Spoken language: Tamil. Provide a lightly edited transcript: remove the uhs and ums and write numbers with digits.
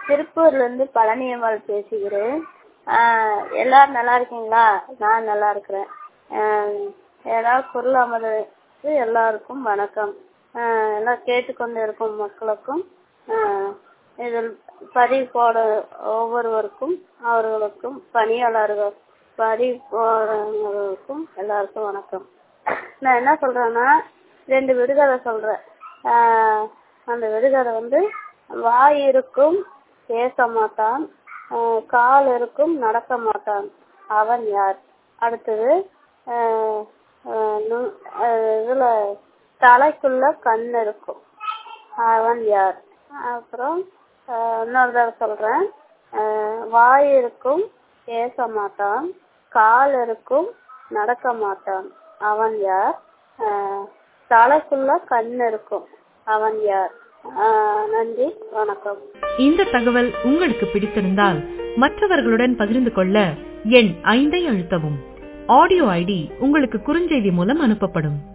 திருப்பூர்ல இருந்து பழனியம்மாள் பேசுகிறேன். எல்லாரும் நல்லா இருக்கீங்களா? நான் நல்லா இருக்கிறேன். ஏதாவது குரல் அமது எல்லாருக்கும் வணக்கம். எல்லாம் கேட்டுக்கொண்டு இருக்கும் மக்களுக்கும் இதில் பதிவு போட ஒவ்வொருவருக்கும் அவர்களுக்கும் பணியாளர்கள் பதிவு போடுறவங்களுக்கும் எல்லாருக்கும் வணக்கம். நான் என்ன சொல்றேன்னா 2 விடுகதை சொல்றேன். அந்த விடுகதை வந்து வாய் இருக்கும் பேச மாட்டான், கால் இருக்கும் நடக்க மாட்டான், அவன் யார்? அடுத்தது இதுல தலைக்குள்ள கண் இருக்கும், அவன் யார்? அப்புறம் இன்னொரு தடவை சொல்றேன். வாய் இருக்கும் பேச மாட்டான், கால் இருக்கும் நடக்க மாட்டான், அவன் யார்? தலைக்குள்ள கண் இருக்கும், அவன் யார்? நன்றி, வணக்கம். இந்த தகவல் உங்களுக்கு பிடித்திருந்தால் மற்றவர்களுடன் பகிர்ந்து கொள்ள எண் 5 அழுத்தவும். ஆடியோ ஐடி உங்களுக்கு குறுஞ்செய்தி மூலம் அனுப்பப்படும்.